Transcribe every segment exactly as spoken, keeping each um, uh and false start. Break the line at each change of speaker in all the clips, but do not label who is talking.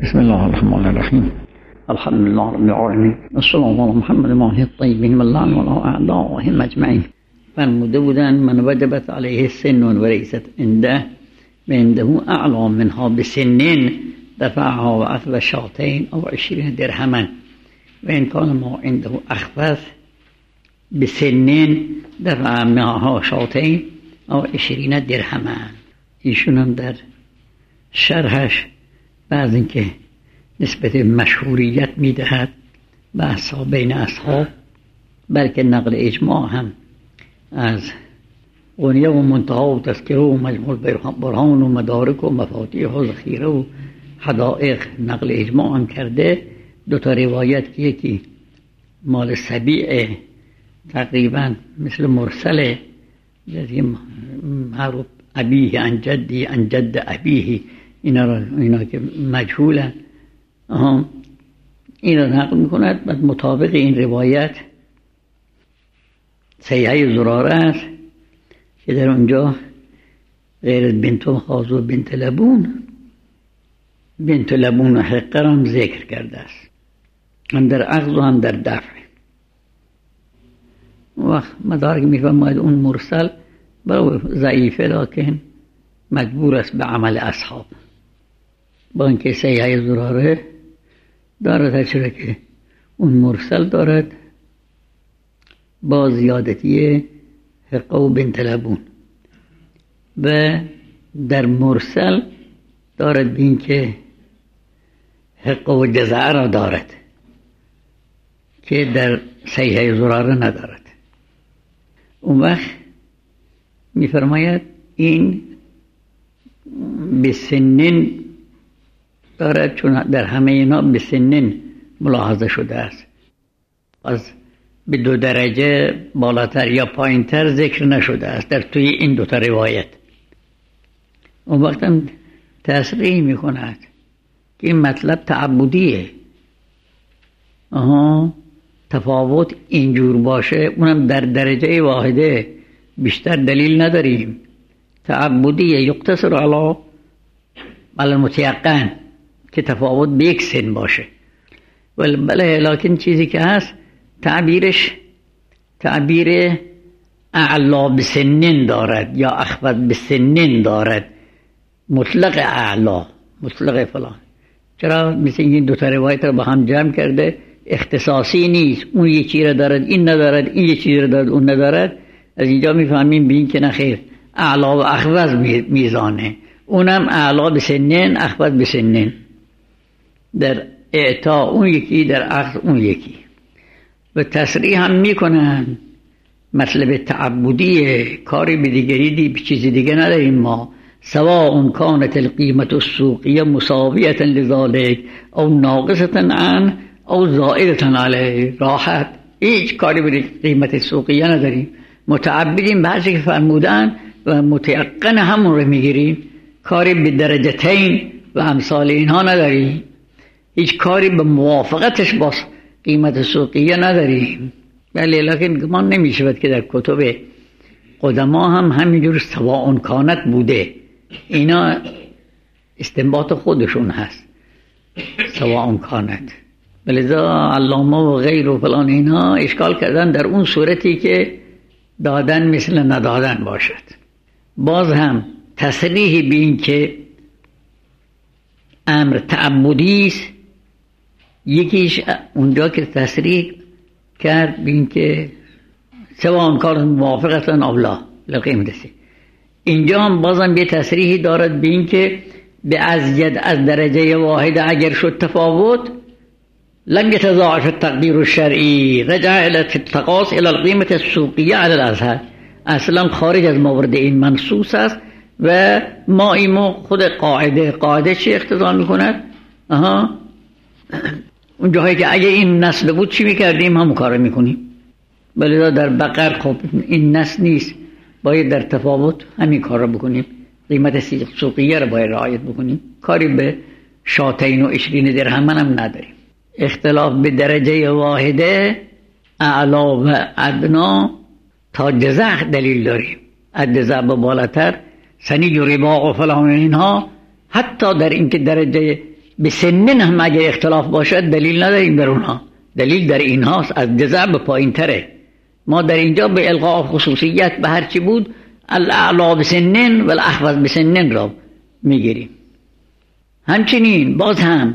بسم الله الرحمن الرحیم. الحمد لله رب العالمین و صلی الله علی محمد و آله الطیبین و لعن و اعدائهم اجمعین. فرموده بودند من وجبت علیه السن و ریست عنده و عنده اعلا منها بسنین دفعها و اخذ شاتین او عشرین درهما و این کان ما عنده اخفض بسنین دفع منها شاتین او عشرین درهما. ایشون هم در شرحش بعض اینکه نسبت مشهوریت میدهد بحث ها بین اصحاب، بلکه نقل اجماع هم از غنیه و منتها و تذکره و مجموع برهان و مدارک و مفاتیح و ذخیره و حدائق نقل اجماع هم کرده. دو تا روایت که یکی مال سبیع تقریبا مثل مرسله، معروف ابیه عن جدی عن جد ابیه، اینا را اینا که مجهولن آها این را نقل میکند. بعد مطابق این روایت سیحه زراره است که در اونجا غیر بنت خاض و بنت لبون بنت لبون و حقه هم ذکر کرده است، هم در اخذ و هم در دفع. وقت مدارک میفرماید اون مرسل برای ضعیفه لکن مجبور است به عمل اصحاب، با اینکه سیحه زراره دارد چرا که اون مرسل دارد با زیادتی حقه و بنت لبون و در مرسل دارد بین که حقه و جزعه را دارد که در سیحه زراره ندارد. اون وقت میفرماید این بسنن دارد، چون در همه اینا بسنن ملاحظه شده است، از به دو درجه بالاتر یا پایینتر ذکر نشده است در توی این دو تا روایت. اون وقت هم تصریح می کند که این مطلب تعبدیه. آها تفاوت اینجور باشه اونم در درجه واحده، بیشتر دلیل نداریم. تعبدیه یقتصر علی علی المتیقن که تفاوت به یک سن باشه. ولی بله لکن چیزی که هست تعبیرش تعبیر اعلا بسنن دارد یا اخفض بسنن دارد، مطلق اعلا مطلق فلان. چرا مثل این دو تا روایت رو با هم جمع کرده، اختصاصی نیست، اون یکی را دارد این ندارد، این یکی را دارد اون ندارد. از اینجا میفهمیم بین که نخیر اعلا و اخفض میزانه، اونم اعلا بسنن اخفض بسنن، در اعطا اون یکی در اخذ اون یکی. و تصریح هم میکنن مطلب تعبدیه، کاری به دیگری دی به چیزی دیگه نداریم ما. سواء کانت القیمت السوقیه مساویه لذالک او ناقصه عن او زائده علیه، راحت هیچ کاری به قیمت سوقیه نداریم، متعبدیم به هر چی که فرمودن و متیقن همون رو میگیریم، کاری به درجتین و امثال اینها نداریم، هیچ کاری به موافقتش با قیمت سوقیه نداریم. ولی لکن گمان نمی شود که در کتب قدما هم همینجور سواء کانت بوده، اینا استنباط خودشون هست سواء کانت. بلذا علامه و غیر و فلان اینا اشکال کردن در اون صورتی که دادن مثل ندادن باشد. باز هم تصریح به این که امر تعبدی است، یکیش اونجا که تصریح کرد به این که سواء کان موافقتا او لا لقیمت، اینجا هم بازم یه تصریحی دارد به این که به ازید از درجه واحد اگر شد تفاوت لم يتضاعف التقدير الشرعي رجع الى التقاص الى القيمه السوقيه على الازهر، اصلا خارج از مورد این منصوص است و ما ایمو خود قاعده قاعده چی اقتضا میکند؟ آها اون جاهایی که اگه این نسل بود چی میکردیم همون کار میکنیم. ولی در بقر خب این نسل نیست، باید در تفاوت همین کار رو بکنیم، قیمت سوقیه رو باید رعایت بکنیم، کاری به شاتین و عشرین درهم هم نداریم. اختلاف به درجه واحده اعلا و ادنا تا جزع دلیل داریم، از جزع به بالاتر سنی و رباع و فلان اینها، حتی در اینکه درجه به سنن هم اگه اختلاف باشد دلیل نداریم در اونها، دلیل در این هاست از جزع به پایین تره. ما در اینجا به القاء خصوصیت به هرچی بود الاعلا بسنن و الاحوز بسنن را میگیریم. همچنین باز هم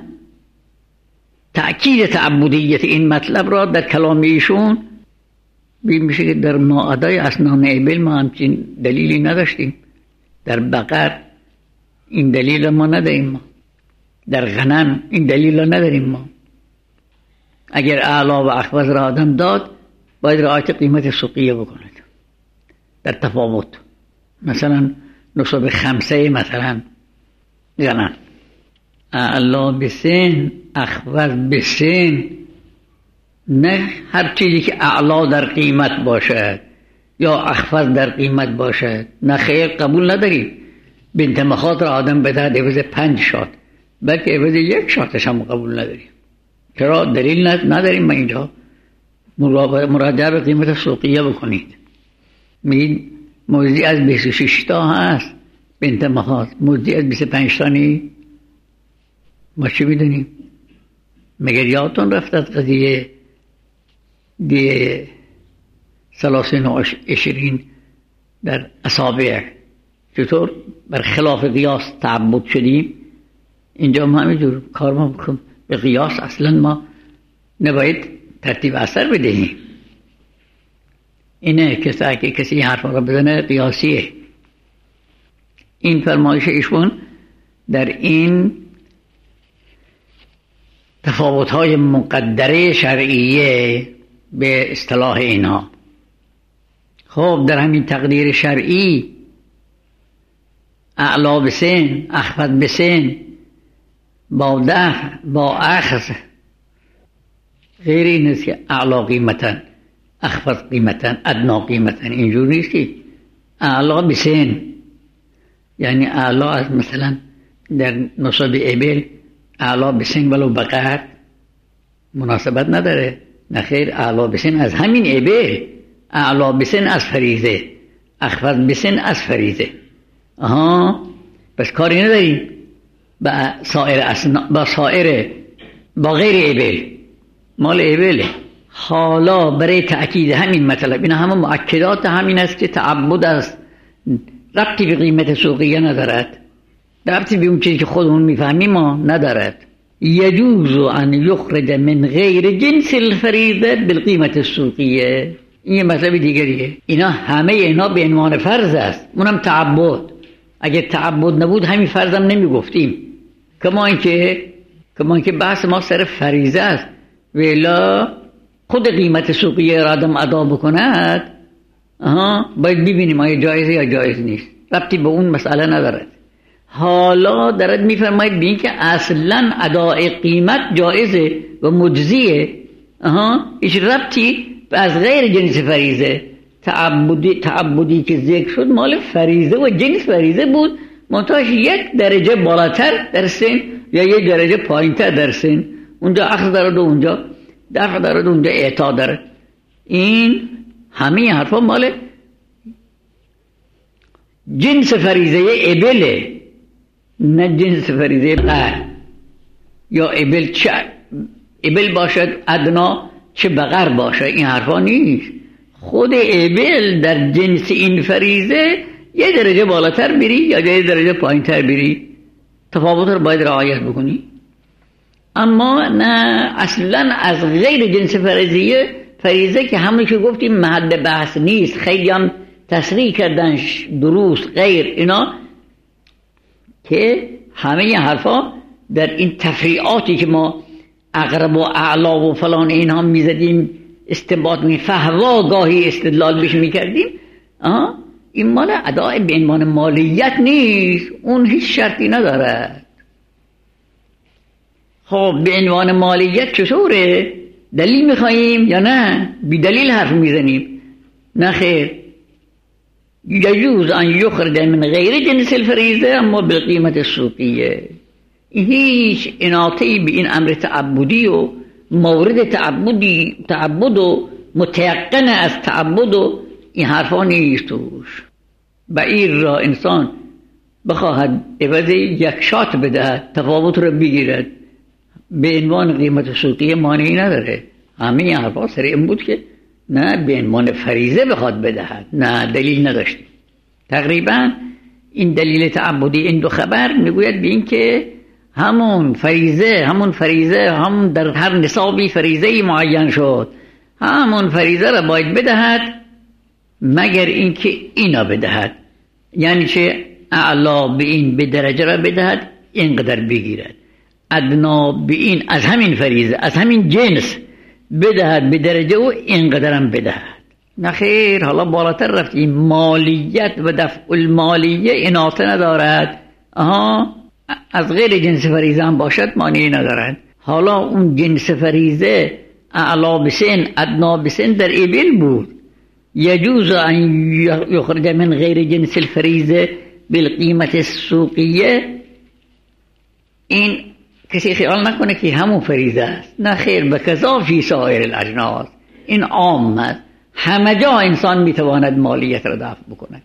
تأکید تعبدیت این مطلب را در کلام ایشون میشه که در ماعدای اسنان ابل ما همچین دلیلی نداشتیم، در بقر این دلیل ما نداریم، ما در غنم این دلیل نداریم. ما اگر اعلا و احوز را آدم داد باید رعایت قیمت سوقیه بکند در تفاوت. مثلا نصب خمسه مثلا غنم اعلا بسن احوز بسن، نه هر چیزی که اعلا در قیمت باشد یا احوز در قیمت باشد نه خیر قبول نداریم. بنت مخاط را آدم بدهد عوض پنج شات بلکه عوض یک شاتش هم قبول نداریم. چرا؟ دلیل نداریم. ما اینجا مراجعه به قیمت سوقیه بکنید. میگید موزی از بیست و شش تا هست بنت مخاط، موزی از بیست و پنج تا نی، ما چی میدونیم؟ مگر یادتون رفت از قضیه دی سلاسین و عشرین در اصابع چطور بر خلاف قیاس تعبد شدیم؟ اینجا ما همینجور کار ما بکنم به قیاس اصلا ما نباید ترتیب اثر بدهیم. اینه کسی که کسی حرف را بزنه قیاسیه. این فرمایش ایشون در این تفاوت‌های مقدره شرعیه به اصطلاح اینها. خب در همین تقدیر شرعی اعلا بسن اخفض بسن با دفع با اخذ غیر این است که اعلا قیمتن اخفض قیمتن ادنا قیمتن، اینجور نیست که اعلا بسن یعنی اعلا از مثلا در نصب ابل اعلا بسن ولو بقر مناسبت نداره. نخیر، اعلا بسن از همین ابل، اعلا بسن از فریضه، اخفض بسن از فریضه. آها بس کاری نداریم با سایر اسنا با سایر با غیر ابل، مال ابله. حالا برای تأکید همین مطلب، این همه مؤکدات همین است که تعبد است، ربطی به قیمت سوقیه ندارد، ربطی به اون چیزی که خودمون میفهمیم ما ندارد. یجوز ان یخرج من غیر جنس الفریضه بالقیمت السوقیه، این یه مطلب دیگریه. اینا همه اینا به عنوان فرض است، اونم تعبد. اگه تعبد نبود همین فرضم نمیگفتیم. کما اینکه کما اینکه بحث ما سر فریضه است، ولی خود قیمت سوقیه را آدم ادا بکند آها باید ببینیم آیا جایزه یا جایز نیست، ربطی به اون مسئله ندارد. حالا درد میفرماید بین که اصلا اداء قیمت جایزه و مجزیه، آها هیچ ربطی از غیر جنس فریضه. تعبدی تعبدی که ذکر شد مال فریضه و جنس فریضه بود، منتهاش یک درجه بالاتر در سن یا یک درجه پایینتر در سن، اونجا اخذ دارد و اونجا دفع دارد و اونجا اعطا دارد. این همه حرفا مال جنس فریضه ابله، نه جنس فریضه بقر. یا ابل چه ابل باشد ادنا چه بقر باشد، این حرفا نیست. خود ابل در جنس این فریضه یه درجه بالاتر بری یا یه درجه پایین تر بری، تفاوت رو باید رعایت بکنی. اما نه اصلا از غیر جنس فریضه فریضه که همون که گفتیم محل بحث نیست، خیلی هم تصریح کردن درست غیر اینا، که همه حرفا در این تفریعاتی که ما اقرب و اعلا و فلان اینها میزدیم استنباط می فهوا گاهی استدلال بش میکردیم، این مال اداء به عنوان مالیت نیست، اون هیچ شرطی نداره. خب به عنوان مالیت چطوره؟ دلیل میخواییم یا نه بی دلیل حرف میزنیم؟ نه خیر، یجوز ان یخرج من غیر جنس الفریضه اما بالقیمت السوقیه. هیچ اناطه‌ای به این امر تعبدی و مورد تعبدی تعبد و متیقن از تعبد و این حرفا نیست توش. بعیر را انسان بخواهد عوض یک شات بدهد تفاوت رو بگیرد به عنوان قیمت سوقی مانعی نداره. همه این حرفا سر این بود که نه به عنوان فریضه بخواد بدهد، نه دلیل نداشتیم. تقریبا این دلیل تعبدی این دو خبر میگوید به این که همون فریضه همون فریضه هم در هر نصابی فریضه معین شد، همون فریضه را باید بدهد مگر اینکه اینا بدهد، یعنی چه اعلا به این به درجه را بدهد اینقدر بگیرد، ادنا به این از همین فریضه از همین جنس بدهد به درجه و اینقدر هم بدهد. نخیر، حالا بالاتر رفتیم، مالیت و دفع المالیه اناطه ندارد. آها، از غیر جنس فریضه هم باشد مانعی ندارد. حالا اون جنس فریضه اعلا بسن ادنا بسن در ابل بود، یجوز ان یخرج من غیر جنس الفریضه بالقیمت السوقیه. این کسی خیال نکنه که همون فریضه است، نه خیر، بکذا فی سایر الاجناس، این عام است، همه جا انسان میتواند مالیت را دفع بکنه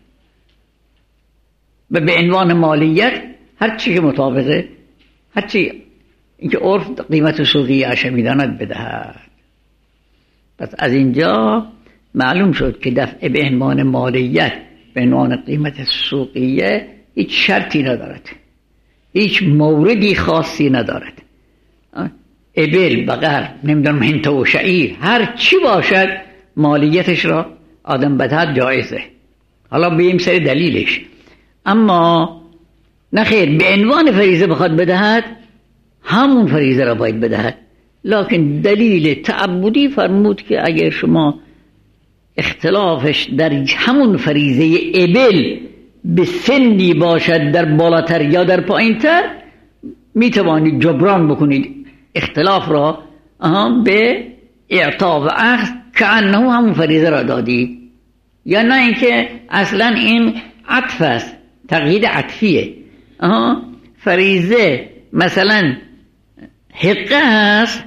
و به عنوان مالیت هر چی که مطابقه هر چی اینکه عرف قیمت سوقی اش میداند بدهد. پس از اینجا معلوم شد که دفع به عنوان مالیت به عنوان قیمت سوقیه هیچ شرطی ندارد، هیچ موردی خاصی ندارد. ابل، بقر، نمیدونم هنته و شعیر، هر چی باشد مالیتش را آدم بدهد جایزه. حالا بیم سر دلیلش. اما نخیر، به عنوان فریضه بخواد بدهد همون فریضه را باید بدهد، لکن دلیل تعبدی فرمود که اگر شما اختلافش در همون فریضه ابل به سنی باشد در بالاتر یا در پایینتر، می توانید جبران بکنید اختلاف را به اعطا و اخذ که انه همون فریضه را دادید، یا نه اینکه اصلا این عطف است، تقیید عطفیه. فریضه مثلا حقه است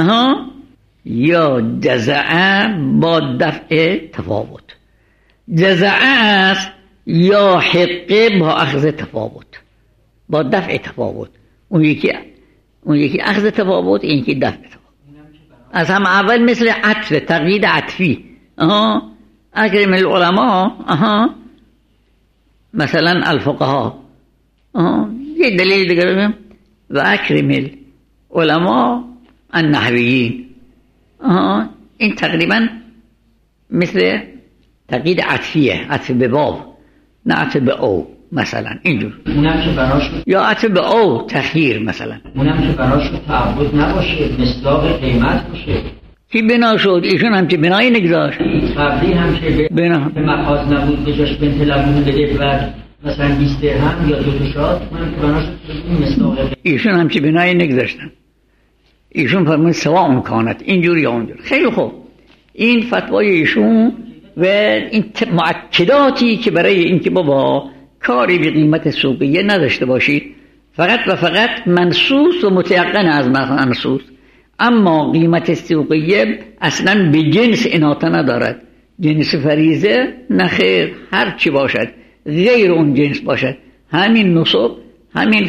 یا جزعه با دفع تفاوت، جزعه است یا حقه با اخذ تفاوت، با دفع تفاوت. اون یکی اون یکی اخذ تفاوت، این یکی دفع تفاوت. از هم اول مثل عطف، تقیید عطفی. آها، اکرم العلماء، آها، مثلا الفقها، آها، یه دلیل دیگر بگم، و اکرم العلماء النحویین. آها، این تقریبا مثل تقیید عطفیه، عطف به باب نه عطف به او، مثلا اینجور.
اونم که بناش
یا عطف به او تخییر، مثلا
اونم که بناش تعبد نباشه، مصداق قیمت باشه.
کی بنا شد؟ ایشون هم که بنایی نگذاشت.
قبلی هم که
بنا
به مخاض نبود به جاش بنت لبون بده و مثلا بیست درهم یا دو تا شاد، اونم که بناش مصداق قیمت.
ایشون هم که بنایی نگذاشتن، ایشون فرمود سواء امکانت اینجور یا اونجور. خیلی خوب، این فتوای ایشون و این مؤکداتی که برای اینکه بابا کاری به قیمت سوقیه نداشته باشید، فقط و فقط منصوص و متیقن از منصوص. اما قیمت سوقیه اصلا به جنس اناطه ندارد، جنس فریضه نخیر، هر چی باشد غیر اون جنس باشد، همین نصب، همین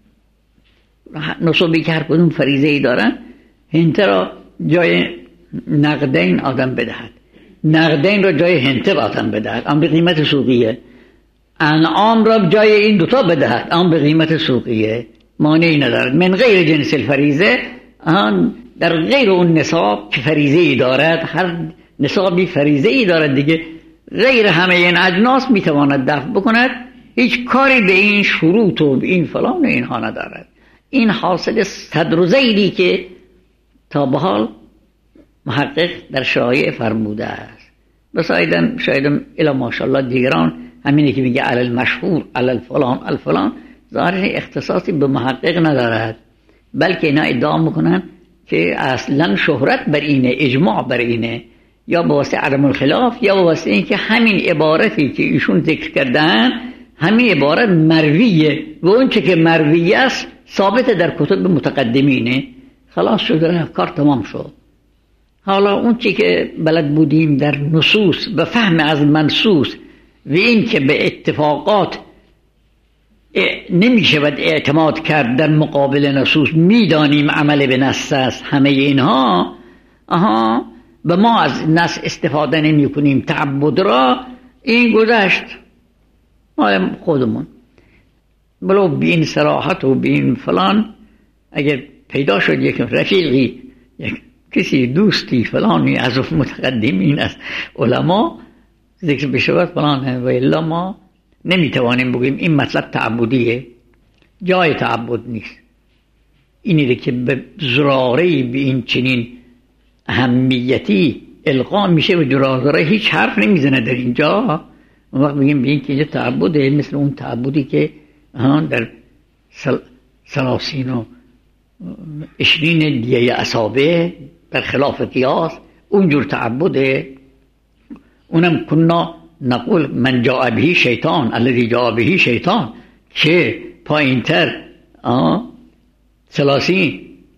نصبی که هر کدوم فریضه ای دارن، هنته را جای نقدین آدم بدهد، نقدین را جای هنته آدم بدهد، اما به قیمت سوقیه. انعام را جای این دوتا بدهد، اما به قیمت سوقیه، مانعی ندارد. من غیر جنس الفریضه، آن در غیر اون نصاب که فریضه ای دارد، هر نصابی فریضه ای دارد دیگه، غیر همه این اجناس میتواند دفع بکند، هیچ کاری به این شروط و به این فلان و اینها ندارد. این حاصل صدر و زیدی که تا به حال محقق در شایعه فرموده است. بس ایدن شایدم الی ماشاءالله دیگران همینی که میگه علی المشهور علی الفلان الفلان، ظاهر اختصاصی به محقق ندارد، بلکه اینا ادعا میکنن که اصلا شهرت بر اینه، اجماع بر اینه، یا با واسطه عدم الخلاف، یا با واسطه اینکه همین عبارتی که ایشون ذکر کردن همین عبارت مرویه و اون چه که مرویه است ثابت در کتب متقدمینه. خلاص شد، کار تمام شد. حالا اون چی که بلد بودیم در نصوص و فهم از منصوص و این که به اتفاقات نمی شود اعتماد کرد در مقابل نصوص، میدانیم عمل به نص است همه اینها، آها، و ما از نص استفاده نمی کنیم تعبد را، این گذشت مال خودمون. بلو بی این صراحت و بی این فلان اگر پیدا شد یک رفیقی، یک کسی دوستی فلانی از متقدمین از علما ذکر بشود فلان، و الا ما نمیتوانیم بگیم این مطلب تعبدیه، جای تعبد نیست. اینی که به زراره به این چنین اهمیتی القا میشه و زراره هیچ حرف نمیزنه در اینجا، اون وقت بگیم به این که اینجا تعبده، مثل اون تعبدی که در سل... سلاسین و اشرین دیه اصابه برخلاف قیاس اونجور تعبده. اونم کنا نقول من جاء به شیطان الذي جاء به شیطان، که پایینتر سلاسین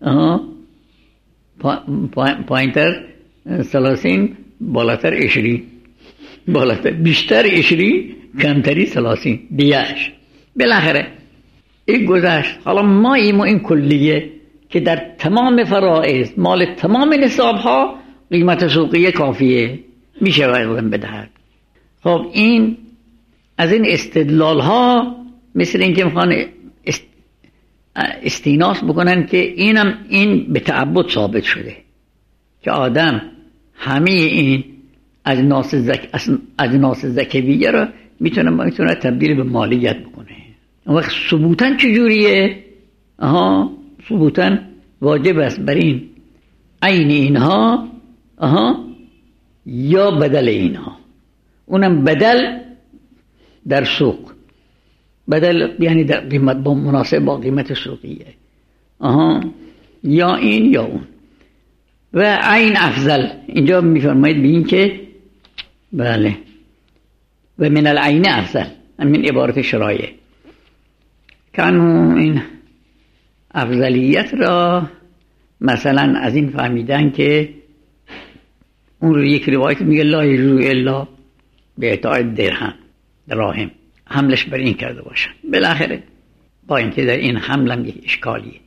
پایینتر سلاسین، بالاتر اشرین، بالاتر بیشتر اشرین، کمتری سلاسین دیهش. بالاخره این گذشت. حالا ما این این کلیه که در تمام فرائض مال تمام نصاب ها قیمت سوقیه کافیه، میشه وقت بدهد. خب این از این استدلال ها مثل این که میخوان است... استیناس بکنن که اینم این به تعبد ثابت شده که آدم همه این اجناس زک... اجناس زکویه را میتونه میتونه تبدیل به مالیت بکنه. اون وقت ثبوتاً چجوریه؟ آها، ثبوتاً واجب است بر این عین اینها، آها، یا بدل اینها. اونم بدل در سوق، بدل یعنی در قیمت با مناسب با قیمت سوقیه، آها، یا این یا اون. و عین افضل اینجا میفرمایید به این که بله و من العین افضل، همین عبارت شرایع کانو این افضلیت را مثلا از این فهمیدن که اون رو یک روایت میگه لا یجوز الا به اعطاء درهم دراهم، حملش بر این کرده باشن. بالاخره با اینکه در این حملم یک اشکالیه.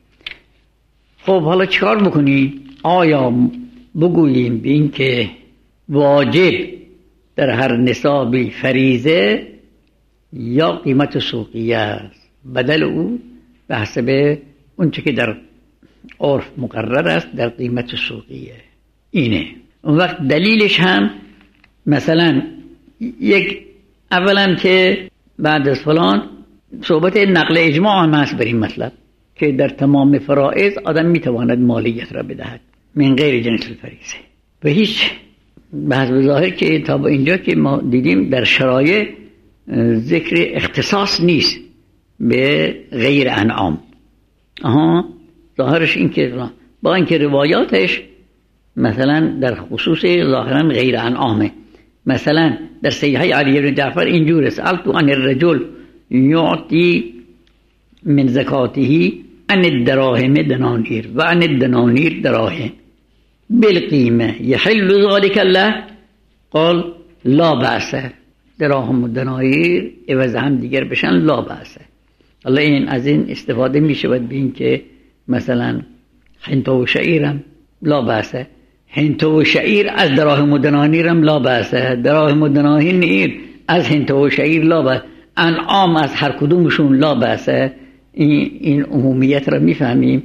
خب حالا چیکار بکنیم؟ آیا بگوییم به این که واجب در هر نصابی فریضه یا قیمت سوقیه است، بدل او به حسب اون چه که در عرف مقرر است در قیمت سوقیه اینه. اون وقت دلیلش هم مثلا یک اولا که بعد از فلان صحبت نقل اجماع هم هست بر این مطلب که در تمام فرائض آدم میتواند مالیت را بدهد من غیر جنس الفریضه، و هیچ به حسب ظاهر که تا به اینجا که ما دیدیم در شرایع ذکر اختصاص نیست به غیر انعام. آها، ظاهرش این که با اینکه روایاتش مثلا در خصوص ظاهرا غیر انعامه. مثلا در صحیح علی بن جعفر اینجور است: سألت عن الرجل یعطی من زکاته عن الدراهم دنانیر و عن الدنانیر دراهم بالقیمه یحل ذلك له؟ قال لا بأس. دراهم و دنانیر عوض هم دیگر بشن لا بأس. الله این از این استفاده می شود به این که مثلا حنطه و شعیرم لا بأس، حنطه و شعیر از دراهم و دنانیرم لا بأس، دراهم و دنانیر از حنطه و شعیر لا بأس، انعام از هر کدومشون لا بأس. این این عمومیت را میفهمیم.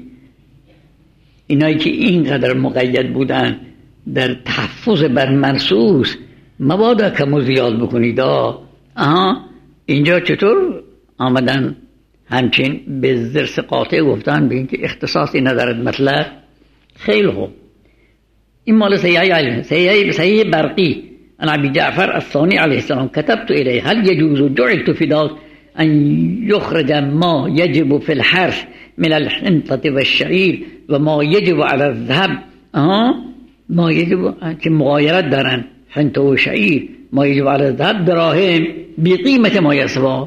اینایی که اینقدر مقید بودن در تحفظ بر منصوص مبادا کم و زیاد بکنید. آها، اینجا چطور آمدن همچین به ضرس قاطع گفتن به اینکه اختصاصی ندارد مطلب؟ خیلی خوب، این مال صحیح علم صحیح صحیح برقی عن ابي جعفر الثاني عليه السلام كتبت اليه هل يجوز جعلت فداك ان يخرج ما يجب في الحرث من الحنطة والشعير وما يجب على الذهب. آه ما يجب که مغایرت دارن، حنطه و شعیر، ما يجب على الذهب دراهم بقيمة ما يسوى،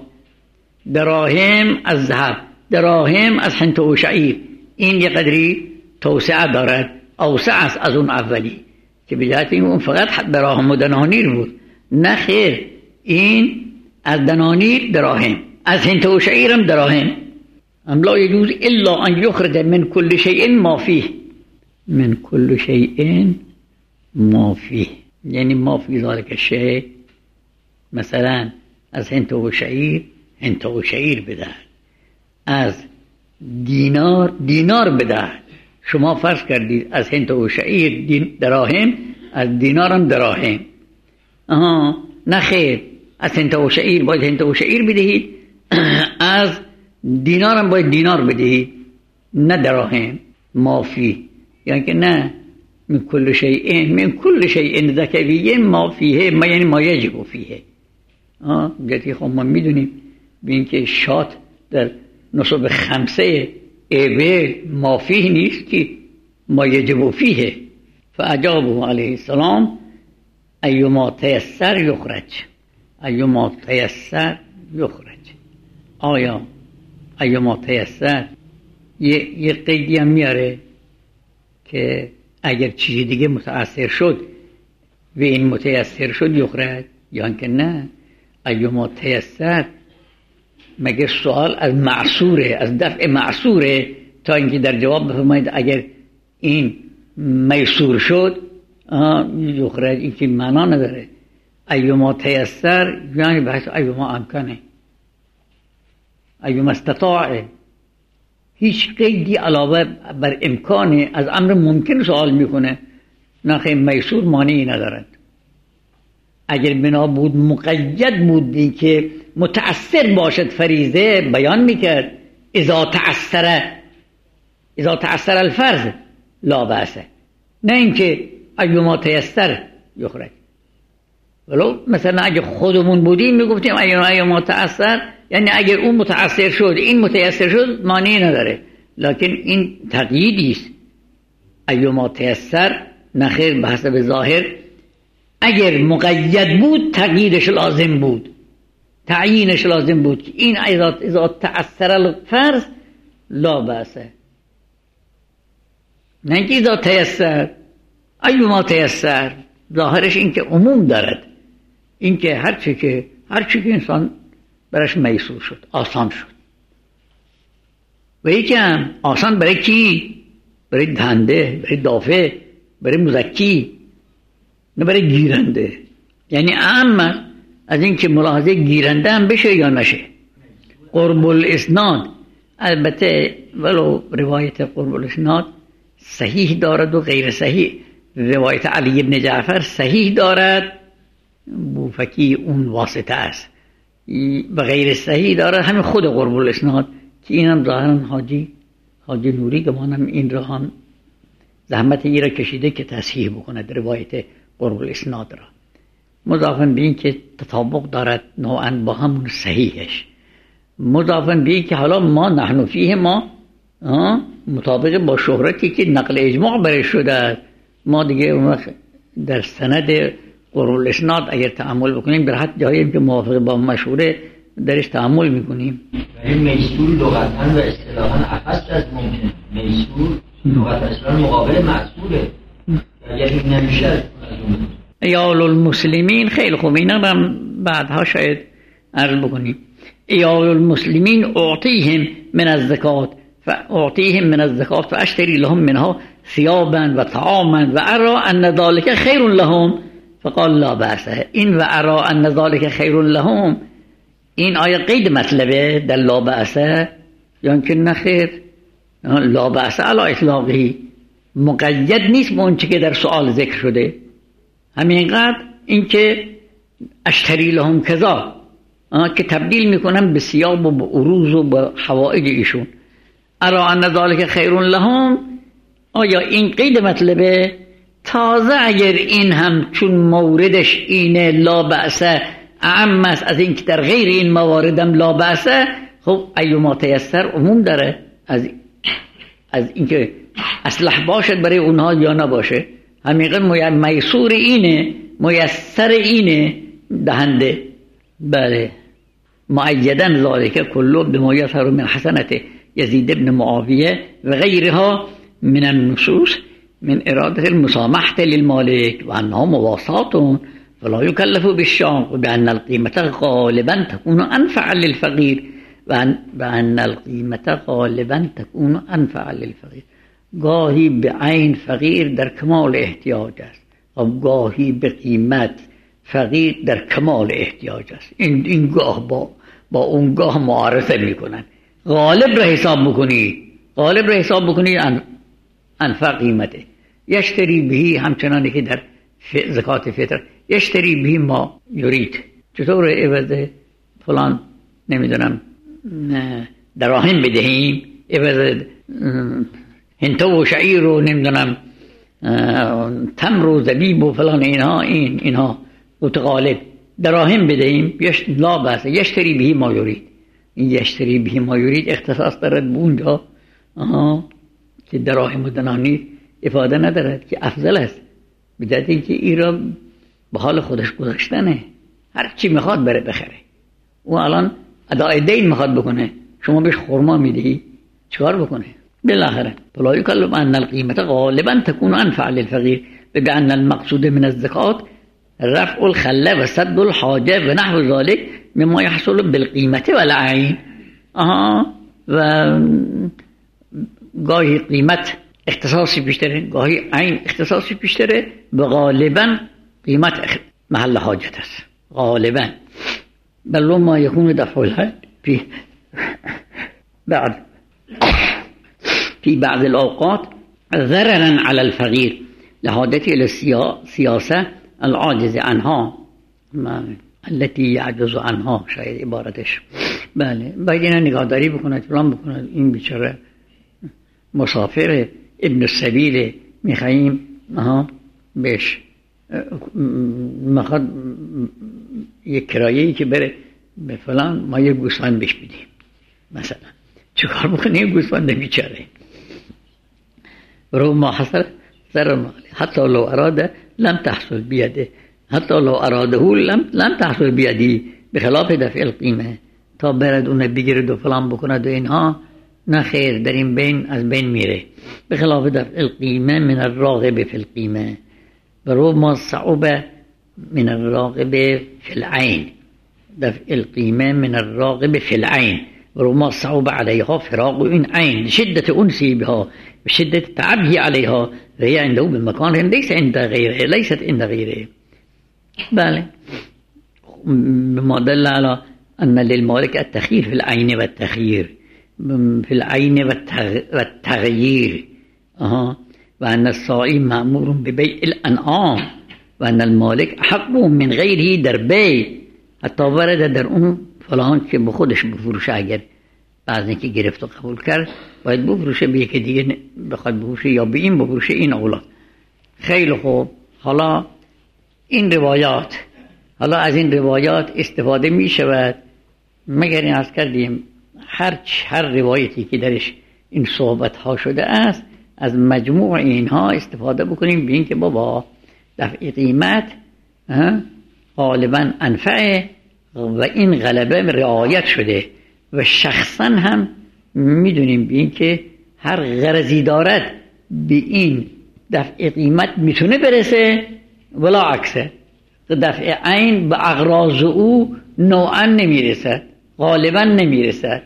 دراهم از ذهب، دراهم از حنطه و شعیر. این یه قدری توسعه دارد، اوسع است از اون اولی که بجهت این اون فقط دراهم و دنانیر بود. نه خیر، این از دنانیر دراهم، از هنت و شعیرم دراهم. ام لا يجوز الا ان يخرج من كل شيء ما فيه، من كل شيء ما فيه یعنی ما فی ذلك الشيء. مثلا از هنت و شعیر هنت و شعیر بدهد، از دینار دینار بدهد. شما فرض کردید از هنت و شعیر دراهم، از دینارم دراهم. آها نه خیر، از هنت و شعیر باید هنت و شعیر بدهید، از دینارم باید دینار بدهید، نه دراهم. ما فی یعنی که نه من کل شیء من کل شیء ذکریه ما فیه، ما یعنی ما یجب فیه. آه گرتی خب ما میدونیم به اینکه شات در نصب خمسه ایبه ما فیه نیست که ما یجب فیه. فاجابه علیه السلام ایما تیسر یخرج، ایما تیسر یخرج. آیا ایما تیسر یه, یه قیدی هم میاره که اگر چیزی دیگه متأثر شد و این متأثر شد یخرج، یا که نه ایما تیسر مگر سوال از معصوره، از دفع معصوره، تا اینکه در جواب بفرمایید اگر این میسور شد یخرج. این که معنا نداره. ایما تیسر یعنی بحث ایما امکنه، ایما استطاعه. هیچ قیدی علاوه بر امکان از امر ممکن سوال میکنه، نه خیلی میسور مانعی ندارد. اگر بنا بود مقید بودی که متأثر باشد فریضه بیان میکرد اذا تأثر اذا تأثر الفرض لا بأس، نه اینکه ایما تیسر یخرج. ولو مثلا اگه خودمون بودیم میگفتیم ایما تأثر، یعنی اگر اون متأثر شد این متأثر شد معنی نداره. لکن این تقییدی است. ایما تیسر نخیر به حسب ظاهر اگر مقید بود تقییدش لازم بود، تعیینش لازم بود که این اذا تأثر الفرض لا بأس، نه اینکه اذا تیسر. ایما تیسر ظاهرش این که عموم دارد، این که هرچی که هرچی که انسان برش میسور شد آسان شد. و یکی هم آسان برای کی؟ برای دهنده، برای دافع، برای مزکی، نه برای گیرنده. یعنی اما از این که ملاحظه گیرنده هم بشه یا نشه. قرب الاسناد البته ولو روایت قرب الاسناد صحیح دارد و غیر صحیح. روایت علی بن جعفر صحیح دارد، بوفکی اون واسطه است، و غیر صحیح دارد همین خود قرب الاسناد که اینم ظاهرا حاجی حاجی نوری گمانم این را هم زحمت ای را کشیده که تصحیح بکند روایت قرب الاسناد را، مضافاً به این که تطابق دارد نوعاً با همون صحیحش، مضافاً به این که حالا ما نحن فیه ما مطابق با شهرتی که نقل اجماع برش شده، ما دیگه اون وقت در سند قرب الاسناد اگر تأمل بکنیم در حد جایی که موافق با مشهوره درش تأمل میکنیم.
این میسور لغتاً و اصطلاحاً اخص از ممکن. میسور لغت اصطلاحاً مقابل معصوره، یعنی نمیشه از اون.
ایال المسلمین خیلی خوب، اینا هم بعدها شاید عرض بکنیم. ایال المسلمین اعطیهم من الزکات فاعطیهم من الزکات فاشتری لهم منها ثيابا و طعاما و ارى ان ذلك خیر لهم فقال لا بأس. این و ارى ان ذلك خیر لهم این آیا قید مطلبه در لا بأس یا که نخیر؟ لا بأس علی اطلاقه مقید نیست به اون چی که در سؤال ذکر شده. همینقدر این که اشتری لهم کذا که تبدیل میکنن به ثياب و به عروض و به حوائج ایشون. ارى ان ذلك خیر لهم آیا این قید مطلبه؟ تازه اگر این هم چون موردش اینه لا بأس اعم است از این که در غیر این مواردم لا بأس، خب ایما تیسر عموم داره از از اینکه اصلح باشد برای اونها یا نباشه. همینقدر میسور اینه، میسر اینه دهنده. بله معیدن ذالک کلو بما یظهر من حسنته یزید ابن معاویه و غیرها من النصوص من اراده المسامحه للمالک و انها مواسات فلا يكلف بالشاق و بان القیمه غالبا تكون انفع للفقیر و ان القیمت غالبا تكون انفع للفقیر. گاهی به عین فقیر در کمال احتیاج است و گاهی به قیمت فقیر در کمال احتیاج است. این این گاه با با اون گاه معارضه میکنن. غالب را حساب بکنی، غالب را حساب بکنی انفع قیمته. یشتری بهی، همچنانی که در زکات فطر یشتری بهی ما یرید. چطور عوض فلان نمیدونم دراهم بدهیم، عوض هنتو و شعیر و نمیدونم تمر و زبیب و فلان اینها این اینها متغالب دراهم بدهیم، یش لا بس یشتری بهی ما یرید. این یشتری بهی ما یرید اختصاص دارد به اونجا آها که دراهم و دنانی افاده ندارد که افضل است، به جهت اینکه این را به حال خودش گذاشتنه، هر چی میخواد بره بخره. او الان ادای دین میخواد بکنه، شما بهش خرما میدهی چیکار بکنه؟ بالاخره فلا یکلم ان القیمت غالبا تكون انفع للفقیر بان المقصود من الزکات رفع الخله و سد الحاجه و نحو ذلك مما يحصل بالقیمت والعین. آها و گاهی قیمت اختصاصی بیشتره، گاهی عین اختصاصی بیشتره، و غالبا قیمت محل حاجت است غالبا. بل ما يكون دفع الحد في بعد في بعض الأوقات ضررا على الفقير لحاجته إلى السياسة العاجز عنها التي يعجز عنها، شاید عبارتش. بله باید اینا نگاهداری بکنه، فلان بکنه، این بیچاره مسافر ابن السبیل میخواییم ها بهش میخواد یک کرایه‌ای که بره به فلان، ما یک گوسفند بهش بدیم مثلا، چیکار بکنه این گوسفند بیچاره؟ رو ما حصل ضرر حتی لو اراده لم تحصل بیده، حتی لو اراده لم لم تحصل بیدی، به خلاف دفع القیمه. تا برد اون بگیرد و فلان بکند و اینها، نه خیر، در این بین از بین میره. به خلاف دفع القیمه من الراغب فی القیمه و رو ما صعوب من الراغب فی العین. دفع القیمه من الراغب فی العین و رو ما صعوب علیها فراغ این عین شدت انسی بها و شدت تعبه علیها و هی عنده بمکان لیس عند غیره لیست عند غیره. بله بما دل على ان للمالك التخيير في العين والتخيير في العين والتغيير اها وان الصائم مأمور ببيع الانعام وان المالك حق من غيره در بیع، حتی ورد در اون فلان که به خودش بفروشه، اگر بعضی که گرفت و قبول کرد باید بفروشه، به یکی دیگه بخواد بفروشه یا به این بفروشه این اولاد. خیلی خوب، حالا این روایات حالا از این روایات استفاده می شود، مگر این عرض کردیم هر هر روایتی که درش این صحبت ها شده است از مجموع اینها استفاده بکنیم، به این که بابا دفع قیمت غالبا انفعه و این غلبه رعایت شده و شخصا هم میدونیم به این که هر غرضی دارد به این دفع قیمت میتونه برسه ولا عکسه. دفع عین به اغراض او نوعا نمیرسد، غالبا نمیرسد.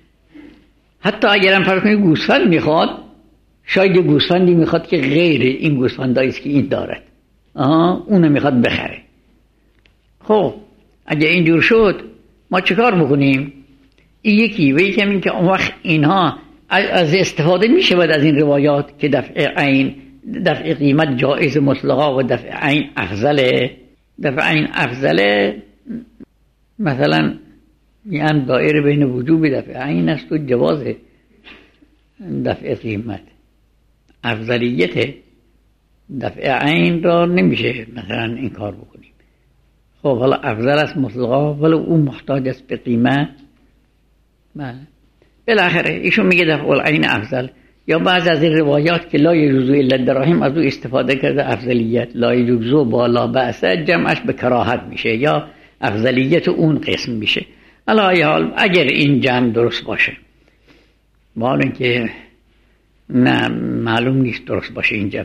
حتی اگرم فرض کنید گوسفند میخواد، شاید یه گوسفندی میخواد که غیر این گوسفندایی است که این دارد، آها اونو میخواد بخره. خب اگه اینجور شد ما چیکار بکنیم؟ این یکی و یکی هم این که اون وقت اینها از استفاده میشود از این روایات که دفع عین دفع قیمت جائز مطلقا و دفع عین افضله. دفع عین افضله مثلا یعنی دائره بین وجوب دفع عین است و جواز دفع قیمت. افضلیت دفع عین را نمیشه مثلا این کار بکنیم. خب حالا افضل است مطلقا ولو اون محتاج است به قیمت. بالاخره ایشون میگه دفع العین افضل. یا بعض از این روایات که لا یجوز الا الدراهم از او استفاده کرده افضلیت، لا یجوز با لا بأس جمعش به کراهت میشه یا افضلیت اون قسم میشه. علی حال اگر این جمع درست باشه، با اینکه نه معلوم نیست درست باشه اینجا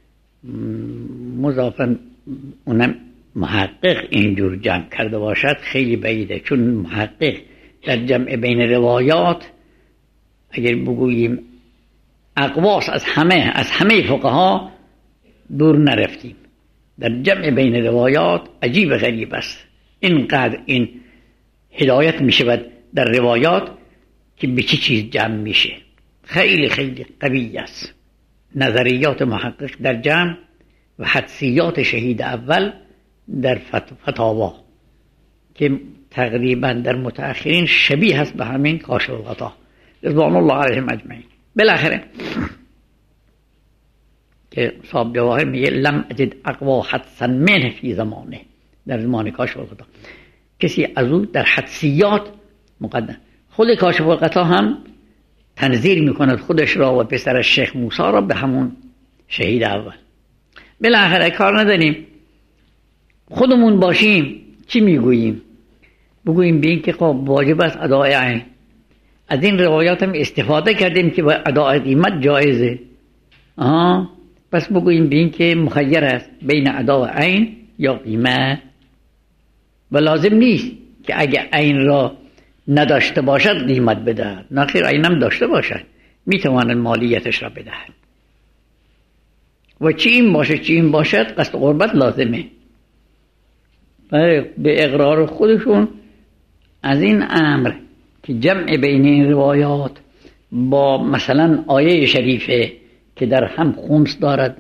مضافاً اونم محقق اینجور جمع کرده باشد خیلی بعیده، چون محقق در جمع بین روایات اگر بگوییم اقواس از همه از همه فقها دور نرفتیم. در جمع بین روایات عجیب غریب است، اینقدر این هدایت می شود در روایات که به چه چیز جمع میشه. خیلی خیلی قوی است نظریات محقق در جمع و حدسیات شهید اول در فتاوا که تقریبا در متأخرین شبیه هست به همین کاشف الغطا رضوان الله علیهم اجمعین. بالاخره که صاحب جواهر میگه لم اجد اقوا حدسا منه فی زمانه، در زمان کاشف الغطا کسی از او در حدسیات مقدم. خود کاشف الغطا هم تنظیر میکند خودش را و پسرش شیخ موسی را به همون شهید اول. بالاخره کار نداریم، خودمون باشیم چی میگوییم؟ بگوییم به این که خب واجب است ادای عین. از این روایات هم استفاده کردیم که با ادای قیمت جایزه. آها پس بگوییم به این که مخیر است بین ادای عین یا قیمت و لازم نیست که اگه عین را نداشته باشد قیمت بدهد، نه خیر عین هم داشته باشد میتواند مالیتش را بدهد. و چی این باشه چی این باشد قصد قربت لازمه. به اقرار خودشون از این امر که جمع بین این روایات با مثلا آیه شریفه که در هم خمس دارد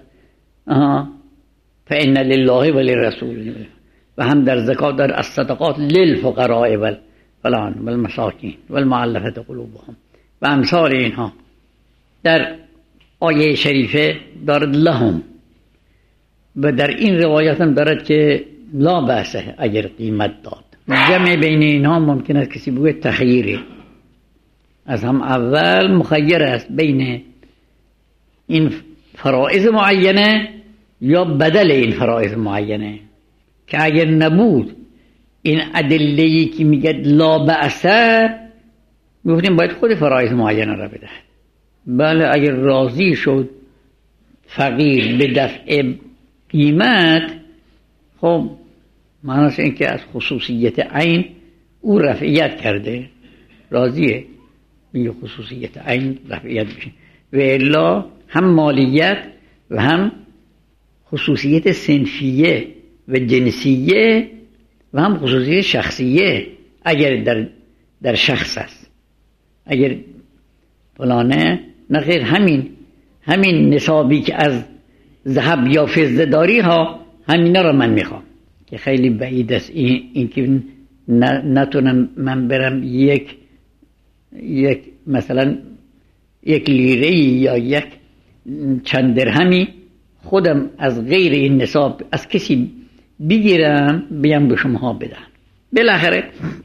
فإن لله وللرسول و هم در زکات در الصدقات للفقراء والفلان والمساکین والمعلفة قلوبهم و امثال اینها، در آیه شریفه دارد لهم و در این روایات هم دارد که لا بأسه اگر قیمت داد. جمع بین اینها ممکن است کسی بگه تخییره، از هم اول مخیر است بین این فرائض معینه یا بدل این فرائض معینه، که اگر نبود این ادله‌ای که میگه لا بأسه میگفتیم باید خود فرائض معینه را بده. بله اگر راضی شد فقیر به دفع قیمت، خب معناش این که از خصوصیت عین او رفعیت کرده، راضیه به خصوصیت عین رفعیت بشه، و الا هم مالیت و هم خصوصیت صنفیه و جنسیه و هم خصوصیت شخصیه اگر در در شخص است. اگر فلانه نخیر همین همین نصابی که از ذهب یا فضه داری ها همینا را من میخوام، که خیلی بعید است این, این که نتونم من برم یک یک مثلا یک لیره یا یک چند درهمی خودم از غیر این نصاب از کسی بگیرم بیام به شما بدم. بالاخره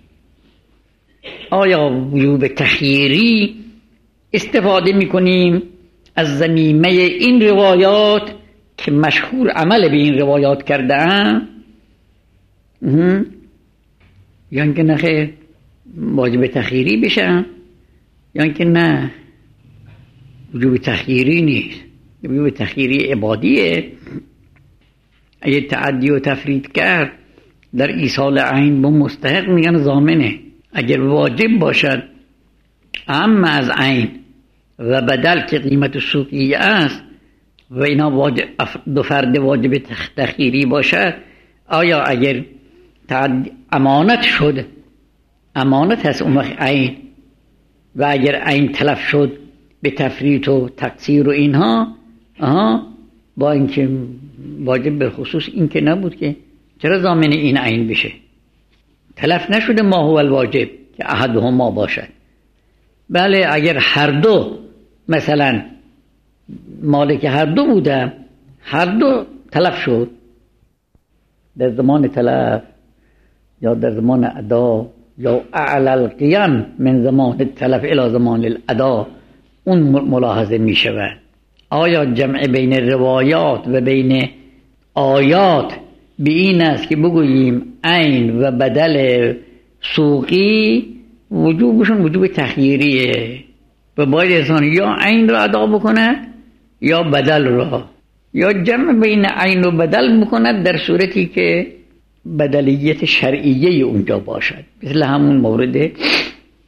آیا وجوب تخییری استفاده میکنیم از ضمیمه این روایات که مشهور عمل به این روایات کردن، یا اینکه نخیر واجب تخییری بشن، یا اینکه نه وجوب تخییری نیست، وجوب تخییری عبادیه. اگه تعدی و تفرید کرد در ایصال عین با مستحق میگن ضامنه. اگر واجب باشد اما از عین و بدل که قیمت سوقیه است و اینا واجب دو فرد واجب تخییری باشد، آیا اگر امانت شد، امانت هست اون وقت عین، و اگر عین تلف شد به تفریط و تقصیر و اینها، آها با اینکه واجب به خصوص این که نبود که چرا ضامن این عین بشه؟ تلف نشده ما هو الواجب که احدهما باشد. بله اگر هر دو مثلا مالک هر دو بوده، هر دو تلف شد در زمان تلف یا در زمان ادا یا اعلی القیام من زمان تلف الى زمان الادا، اون ملاحظه می شود. آیا جمع بین روایات و بین آیات به این است که بگوییم عین و بدل سوقی وجوبشون وجوب تخییریه و باید انسان یا عین را ادا بکند یا بدل را، یا جمع بین عین و بدل بکند در صورتی که بدلیت شرعیه اونجا باشد، مثل همون مورد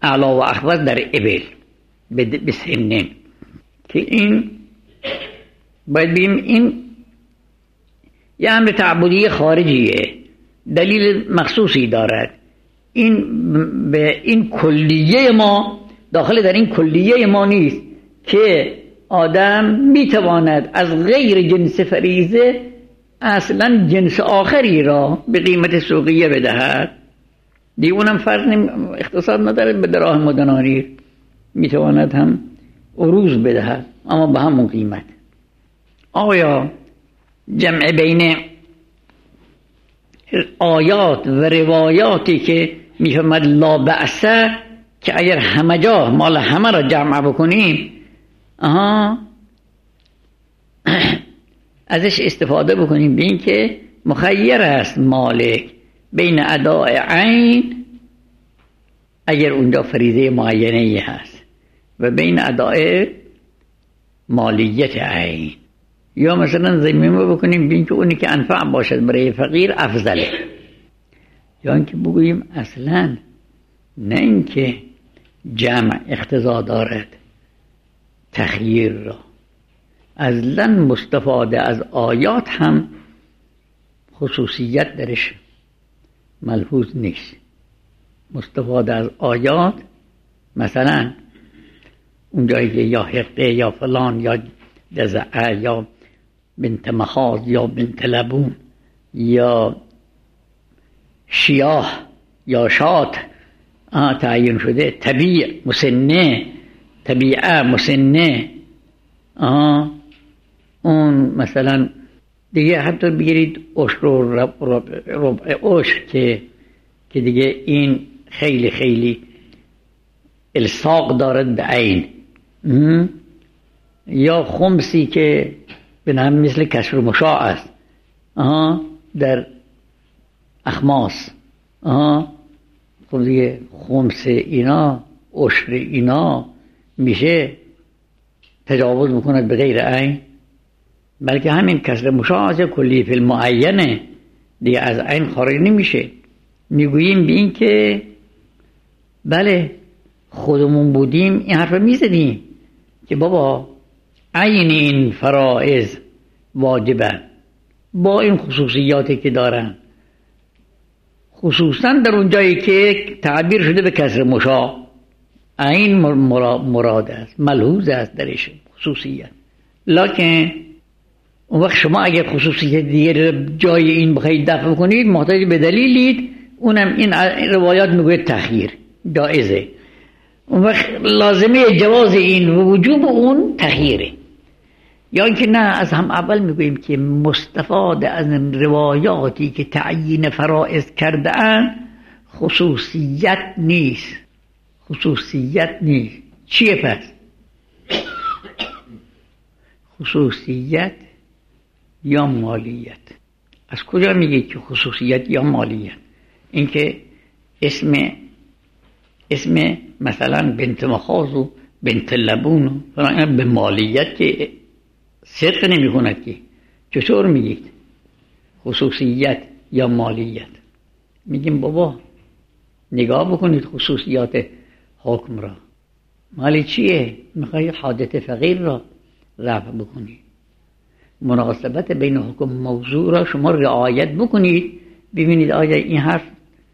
اعلا و اخبث در ابل به سنن، که این باید بگیم این یه امر تعبدی خارجیه، دلیل مخصوصی دارد. این به این کلیه ما داخل در این کلیه ما نیست که آدم میتواند از غیر جنس فریضه اصلا جنس آخری را به قیمت سوقیه بدهد. دیگه اونم فرض اقتصاد نداره، به دراهم دنانیر میتواند هم عروض بدهد اما به همون قیمت. آیا جمع بین آیات و روایاتی که میفهمد لا بأسه که اگر همه جا مال همه را جمع بکنیم آها ازش استفاده بکنیم، به این که مخیر است مالک بین اداء عین اگر اونجا فریضه معینه هست و بین اداء مالیت عین، یا مثلا ضمیمه بکنیم به این که اونی که انفع باشد برای فقیر افضله، یا اینکه بگوییم اصلا نه اینکه جمع اقتضا دارد تخییر را، اصلا مستفاده از آیات هم خصوصیت درش ملحوظ نیست. مستفاده از آیات مثلا اونجایی که یا حقه یا فلان یا جزعه یا بنت مخاض یا بنت لبون یا شیاه یا شات تعیین شده، طبیع مسنه، طبیعه مسنه، آه اون مثلا دیگه حتی بگیرید عشر و ربع عشر که که دیگه این خیلی خیلی الصاق دارد به عین، یا خمسی که به نام مثل کسر مشاع است آها در اخماس، آها خب دیگه خمس اینا عشر اینا میشه تجاوز میکند به غیر عین، بلکه همین کسر مشاع از کلی فی المعینه دیگه از عین خارج نمیشه. میگوییم به این که بله خودمون بودیم این حرف میزدیم که بابا عین این فرائض واجبه با این خصوصیاتی که دارن، خصوصا در اون جایی که تعبیر شده به کسر مشاع عین مراد است، ملحوظ است درش خصوصیت. لکن اون وقت شما اگر خصوصیت دیگر جای این بخواید دفع کنید محتاج به دلیلید، اونم این روایات میگوید تخییر جایزه، اون وقت لازمه جواز این و وجوب اون تخییره. یا اینکه نه از هم اول میگوییم که مستفاد از روایاتی که تعیین فرائض کرده اند خصوصیت نیست، خصوصیت نیست. چیه پس؟ خصوصیت یا مالیت. از کجا میگید که خصوصیت یا مالیت؟ اینکه اسم اسم مثلا بنت مخاض و بنت لبون فران به مالیت که صدق نمی کند که چطور میگید خصوصیت یا مالیت؟ میگیم بابا نگاه بکنید خصوصیات حکم را، مالی چیه؟ میخوای حاجت فقیر را رفع بکنید، مناسبت بین حکم موضوع را شما رعایت بکنید، ببینید آیا این حرف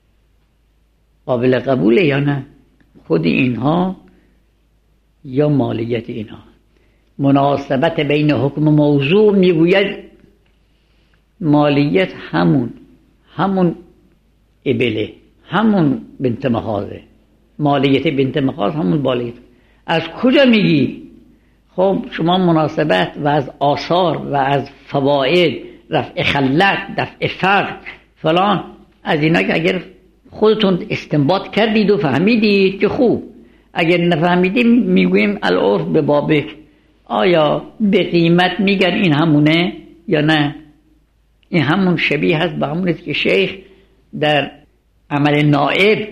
قابل قبوله یا نه، خود اینها یا مالیت اینها. مناسبت بین حکم موضوع میگوید مالیت همون همون ابله، همون بنت مخاضه، مالیت بنت مخاض همون مالیت. از کجا میگی؟ خب شما مناسبت و از آثار و از فواید، رفع خلت، دفع فقر فلان، از اینا که اگر خودتون استنباط کردید و فهمیدید که خوب، اگر نفهمیدید میگوییم العرف به بابک، آیا به قیمت میگن این همونه یا نه؟ این همون شبیه هست به همونه که شیخ در عمل نائب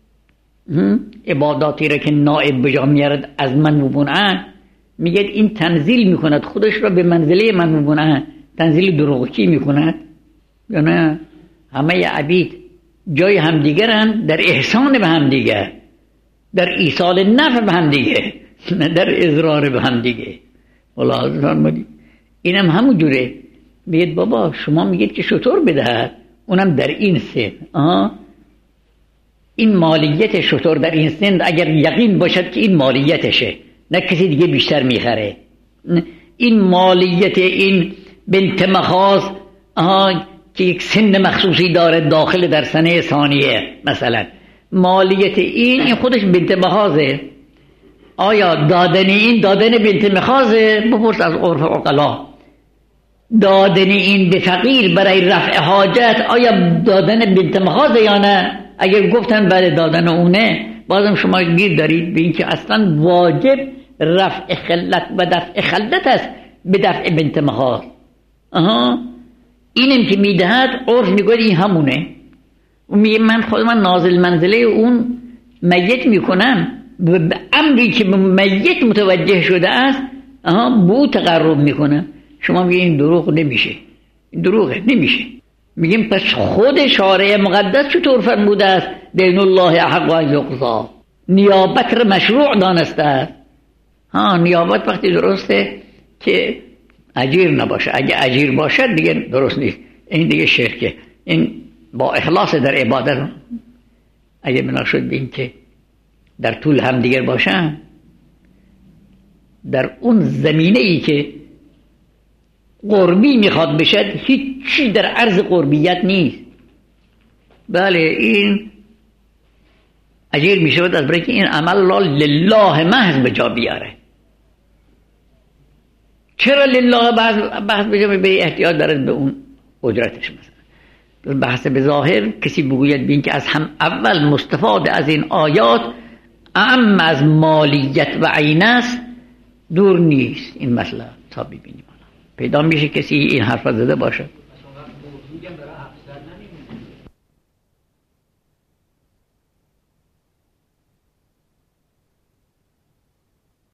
عباداتی را که نائب بجا میارد از من مبونعن میگه این تنزیل میکند خودش را به منزله من مبونعن، تنزیل دروغی میکند یا نه؟ همه عبید جای همدیگرن در احسان به همدیگر، در ایصال نفع به هم دیگه، نه در اضرار به هم دیگه. ملاحظه فرمودید. اینم همون جوره. میگید بابا شما میگید که شتر بدهد، اونم در این سن. آها این مالیت شتر در این سن اگر یقین باشد که این مالیتشه، نه کسی دیگه بیشتر میخره، این مالیت این بنت مخاض آها که یک سن مخصوصی داره داخل در سنه ثانیه مثلا، مالیت این این خودش بنت مخاضه. آیا دادن این دادن بنت مخاضه؟ بپرس از عرف عقلا. دادن این به فقیر برای رفع حاجت آیا دادن بنت مخاضه یا نه؟ اگر گفتن بله دادن اونه، بازم شما گیر دارید به این که اصلا واجب رفع خلت و دفع خلت است به دفع بنت مخاض. آها اینم که میدهد عرف میگه این همونه. و میگه من خود من نازل منزله اون میت میکنم، به امری که میت متوجه شده است آها بو تقرب میکنم. شما میگه این دروغ نمیشه، این دروغه نمیشه. میگیم پس خود شارع مقدس چطور فرموده است دین الله احق ان یقضی، نیابت را مشروع دانسته است. ها نیابت وقتی درسته که اجیر نباشه، اگه اجیر باشه دیگه درست نیست، این دیگه شرکه. این با اخلاص در عبادت اگه بنا شد بین که در طول هم دیگر باشن، در اون زمینه ای که قربی میخواد بشد هیچ چی در عرض قربیت نیست. بله این اجیر میشود از برای که این عمل الله لله محض به جا بیاره. چرا لله بحث به جا به احتیاط دارد به اون اجرتش؟ مثلا بحث به ظاهر کسی بگوید بین که از هم اول مستفاد از این آیات اعم از مالیت و عین است، دور نیست این مسئله تا ببینیم پیدا میشه کسی این حرف زده باشه.